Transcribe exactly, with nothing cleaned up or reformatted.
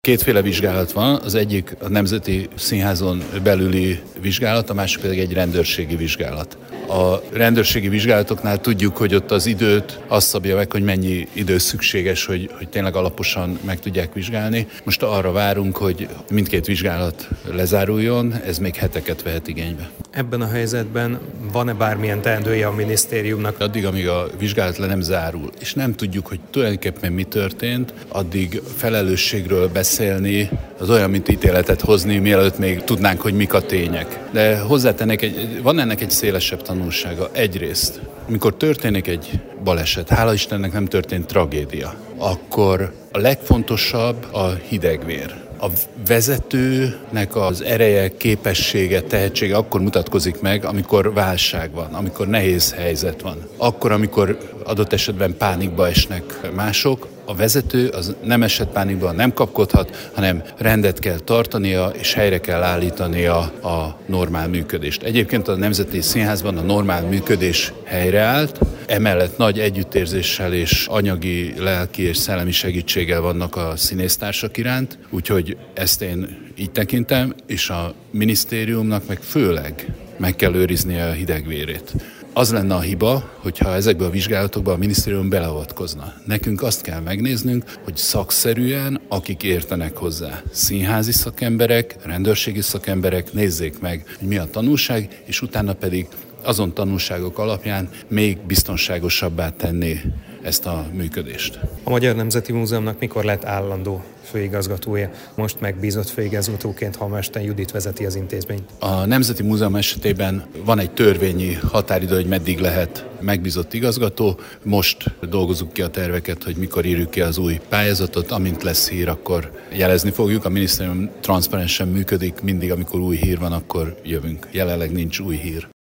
Kétféle vizsgálat van, az egyik a Nemzeti Színházon belüli vizsgálat, a másik pedig egy rendőrségi vizsgálat. A rendőrségi vizsgálatoknál tudjuk, hogy ott az időt azt szabja meg, hogy mennyi idő szükséges, hogy, hogy tényleg alaposan meg tudják vizsgálni. Most arra várunk, hogy mindkét vizsgálat lezáruljon, ez még heteket vehet igénybe. Ebben a helyzetben van-e bármilyen teendője a minisztériumnak? Addig, amíg a vizsgálat le nem zárul, és nem tudjuk, hogy tulajdonképpen mi történt, addig felelősségről beszélni, az olyan, mint ítéletet hozni, mielőtt még tudnánk, hogy mik a tények. De hozzátennék, egy, van ennek egy szélesebb tanulsága. Egyrészt, amikor történik egy baleset, hála Istennek nem történt tragédia, akkor a legfontosabb a hidegvér. A vezetőnek az ereje, képessége, tehetsége akkor mutatkozik meg, amikor válság van, amikor nehéz helyzet van. Akkor, amikor adott esetben pánikba esnek mások, a vezető az nem esett pánikba, nem kapkodhat, hanem rendet kell tartania, és helyre kell állítania a normál működést. Egyébként a Nemzeti Színházban a normál működés helyreállt, emellett nagy együttérzéssel és anyagi, lelki és szellemi segítséggel vannak a színésztársak iránt, úgyhogy ezt én így tekintem, és a minisztériumnak meg főleg meg kell őriznie a hidegvérét. Az lenne a hiba, hogyha ezekben a vizsgálatokban a minisztérium beleavatkozna. Nekünk azt kell megnéznünk, hogy szakszerűen, akik értenek hozzá, színházi szakemberek, rendőrségi szakemberek nézzék meg, hogy mi a tanulság, és utána pedig azon tanulságok alapján még biztonságosabbá tenni ezt a működést. A Magyar Nemzeti Múzeumnak mikor lett állandó főigazgatója? Most megbízott főigazgatóként Halmester Judit vezeti az intézményt. A Nemzeti Múzeum esetében van egy törvényi határidő, hogy meddig lehet megbízott igazgató. Most dolgozunk ki a terveket, hogy mikor írjuk ki az új pályázatot. Amint lesz hír, akkor jelezni fogjuk. A minisztérium transzparensen működik, mindig amikor új hír van, akkor jövünk. Jelenleg nincs új hír.